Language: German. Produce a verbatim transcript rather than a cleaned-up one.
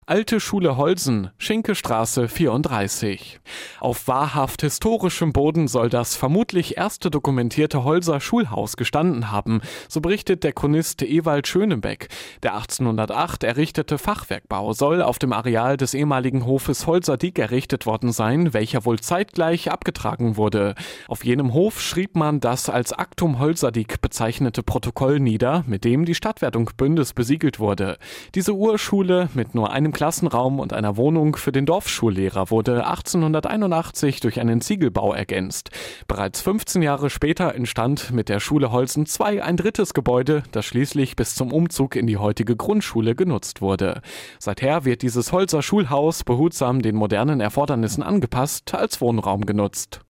Alte Schule Holsen, Schinkestraße vierunddreißig. Auf wahrhaft historischem Boden soll das vermutlich erste dokumentierte Holser Schulhaus gestanden haben, so berichtet der Chronist Ewald Schönebeck. Der achtzehnhundertacht errichtete Fachwerkbau soll auf dem Areal des ehemaligen Hofes Holzerdiek errichtet worden sein, welcher wohl zeitgleich abgetragen wurde. Auf jenem Hof schrieb man das als Actum Holzerdiek bezeichnete Protokoll nieder, mit dem die Stadtwertung Bündes besiegelt wurde. Diese Urschule mit nur einem Klassenraum und einer Wohnung für den Dorfschullehrer wurde achtzehnhunderteinundachtzig durch einen Ziegelbau ergänzt. Bereits fünfzehn Jahre später entstand mit der Schule Holsen zwei ein drittes Gebäude, das schließlich bis zum Umzug in die heutige Grundschule genutzt wurde. Seither wird dieses Holzer Schulhaus behutsam den modernen Erfordernissen angepasst als Wohnraum genutzt.